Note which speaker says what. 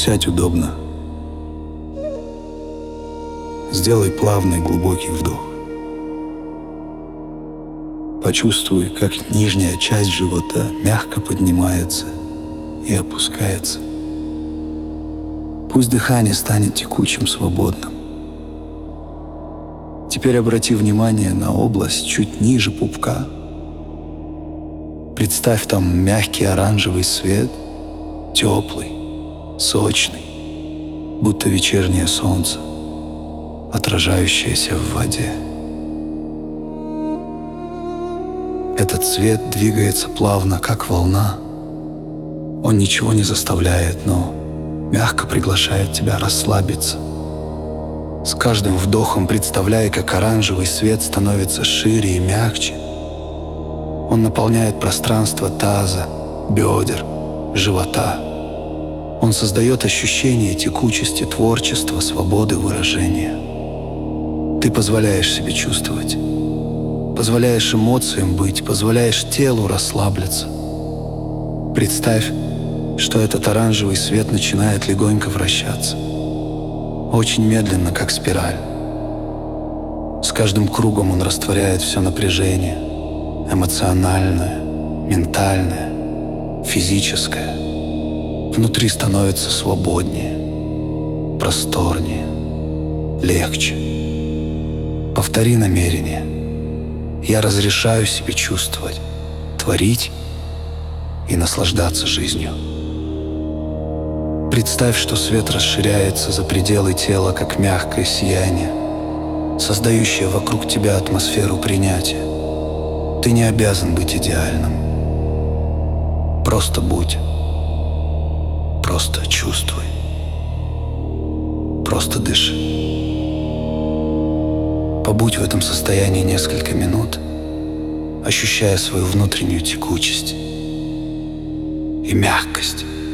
Speaker 1: Сядь удобно. Сделай плавный глубокий вдох. Почувствуй, как нижняя часть живота мягко поднимается и опускается. Пусть дыхание станет текучим, свободным. Теперь обрати внимание на область чуть ниже пупка. Представь там мягкий оранжевый свет, теплый, сочный, будто вечернее солнце, отражающееся в воде. Этот цвет двигается плавно, как волна. Он ничего не заставляет, но мягко приглашает тебя расслабиться. С каждым вдохом представляй, как оранжевый свет становится шире и мягче. Он наполняет пространство таза, бедер, живота. Он создает ощущение текучести, творчества, свободы выражения. Ты позволяешь себе чувствовать, позволяешь эмоциям быть, позволяешь телу расслабляться. Представь, что этот оранжевый свет начинает легонько вращаться. Очень медленно, как спираль. С каждым кругом он растворяет все напряжение, эмоциональное, ментальное, физическое. Внутри становится свободнее, просторнее, легче. Повтори намерение. Я разрешаю себе чувствовать, творить и наслаждаться жизнью. Представь, что свет расширяется за пределы тела, как мягкое сияние, создающее вокруг тебя атмосферу принятия. Ты не обязан быть идеальным. Просто будь. Просто чувствуй. Просто дыши. Побудь в этом состоянии несколько минут, ощущая свою внутреннюю текучесть и мягкость.